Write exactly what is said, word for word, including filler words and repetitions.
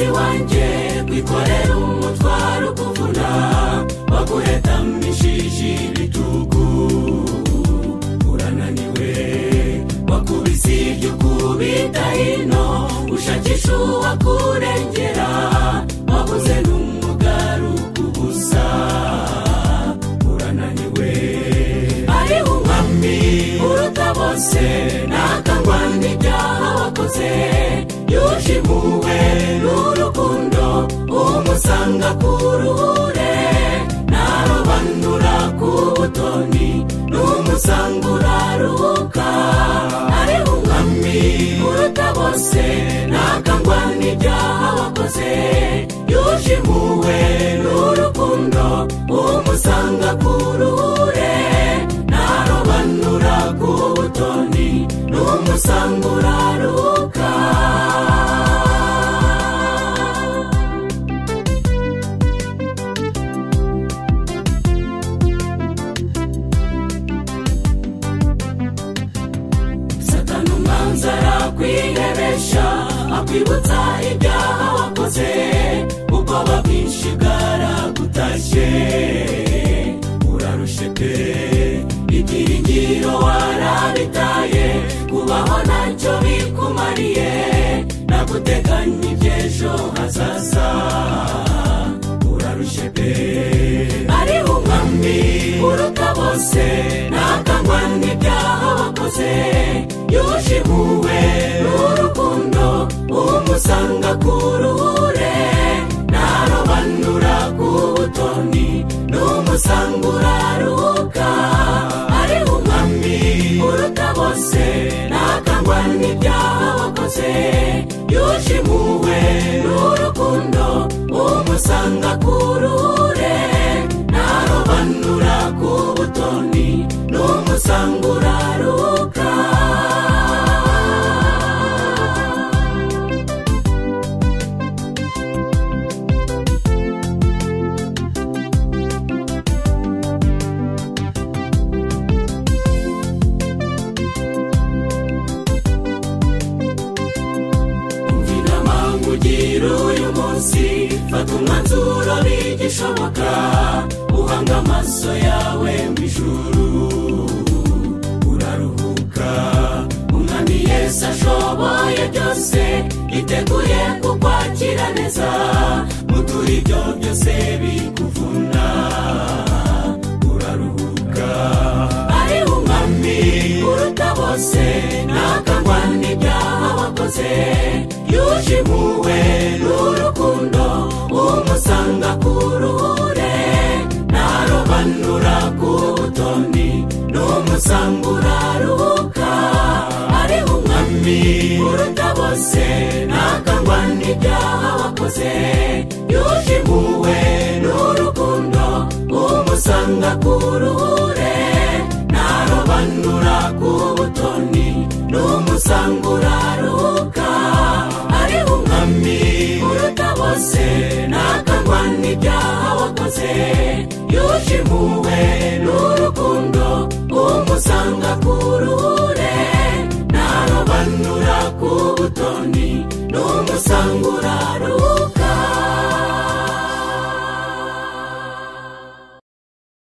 mugenzi wanjye kwikorera umutwaro kuvuna waguhetamishije ibitugu urananiwe wakubise ibyo kubita hino ushakisha uwakurengera wabuze n'umugaruka ubusa urananiwe ariho umwami uruta bose nakangwa n'ibyaha wakoze yushimuwe n'urukundo umusanga kuruhure narobanura ku butoni n'umusanga uraruka ariho umwami uruta bose nakangwa n'ibyaha wakoze yushimuwe n'urukundo umusanga kuruhure narobanura ku butoni n'umusanga uraruka Satani umwanzara kwihebesha akwibutsa ibyaha wakoze ubwoba bwinshi bwaragutashye urarushe pe ibyiringiro warabitaye kubaho ntacyo bikumariye naguteganya iby'ejo hazaza urarushe pe ariho umwami uruta bose nakangwa n'ibyaha wakoze yushimuwe n'urukundo umusanga kuruhure narobanura ku butoni n'umusanga uraruka ariho umwami uruta bose nakangwa n'ibyaha wakoze yushimuwe n'urukundo umusanga kuruhure narobanura ku butoni n'umusanga uraruka uyu munsi fata umwanzuro bigishoboka uhanga amaso yawe mu ijuru uraruhuka umwami Yesu ashoboye byose yiteguye kukwakira neza mutura ibyo byose bikuvuna uraruhuka ariho umwami uruta bose nakangwa n'ibyaha wakoze yushimuwe n'urukundo umusanga kuruhure narobanura ku butoni n'umusanga uraruka ariho umwami uruta bose nakangwa n'ibyaha wakoze yushimuwe n'urukundo umusanga kuruhure narobanura ku butoni n'umusanga uraruka ariho umwami uruta bose nakangwa n'ibyaha wakoze yushimuwe n'urukundo umusanga kuruhure narobanura ku butoni n'umusanga